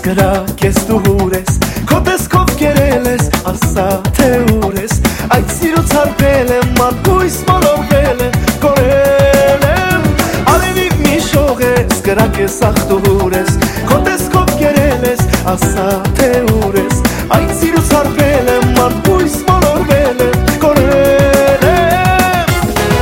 կրակ ես դու հուր ես, քո տեսքով կերել ես, ասա թե ուր ես, այդ սիրուց հարբել եմ, մարգույս մոլորվել եմ, կորել եմ, արևիկ մի շող ես, կրակ ես ախ դու հուր ես, քո տեսքով կերել ես, ասա թե ուր ես, այդ սիրուց հարբել եմ, մարգույս մոլորվել եմ, կորել եմ,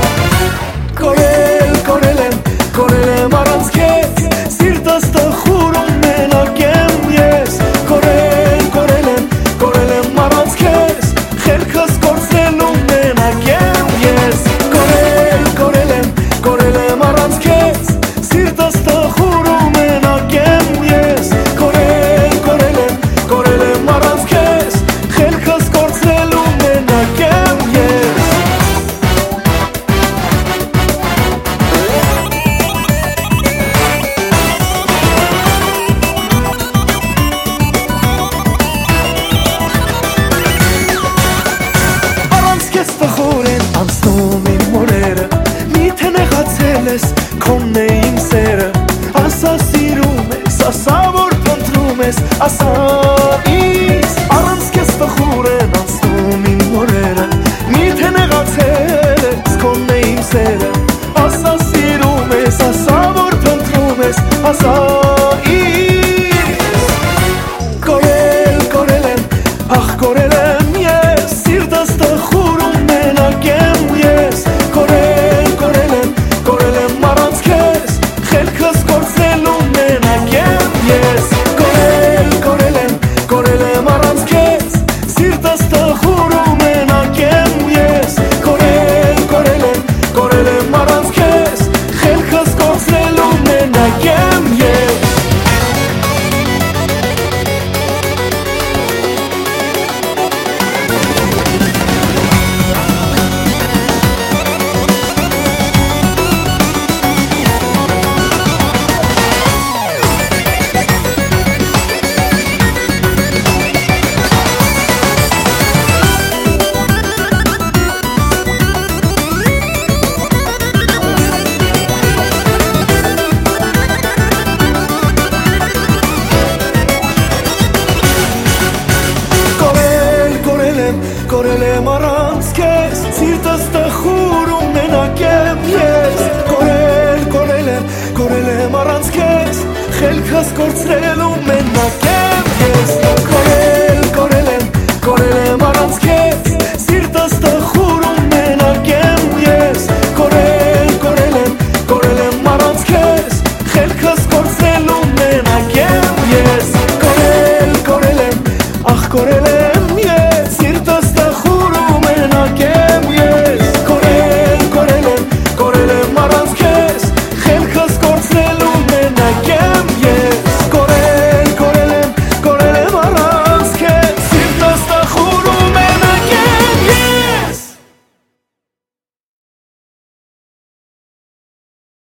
կորել եմ առանց քեզ, սիրտս տխուրում մենակ եմ ես, կորել եմ առանց քեզ, խելքս կորցնելու մենակ եմ ես, կորել եմ առանց քեզ, սիրտս տխուրում մենակ եմ ես, կորել եմ առանց քեզ, խելքս կորցնելու մենակ եմ ես. Տխուր են անցնում իմ մորերը, միթե նեղացել ես, քոնն է իմ սերը, ասա սիրում ես, ասա որ փնտրում ես, ասա ինձ, առանց քեզ տխուր են անցնում իմ մորերը, միթե նեղացել ես, քոնն է իմ սերը, ասա սիրում ես, ասա որ փնտրում ես, ասա ինձ, կորել եմ, ախ կորել եմ ես, սիրտս տխուրում մենակ եմ ես, կորել եմ առանց քեզ, խելքս կորցնելու մենակ եմ ես, կորել եմ առանց քեզ, սիրտս տխուրում մենակ եմ ես, կորել եմ առանց քեզ, խելքս կորցնելու մենակ եմ ես. Կորել եմ առանց քեզ, սիրտս տխուրում մենակ եմ ես, կորել եմ առանց քեզ, խելքս կորցրելու մենակ եմ ես, կորել եմ առանց քեզ, սիրտս տխուրում մենակ եմ ես, կորել եմ առանց քեզ, խելքս կորցրելու մենակ եմ ես, կորել եմ, ախ կորել եմ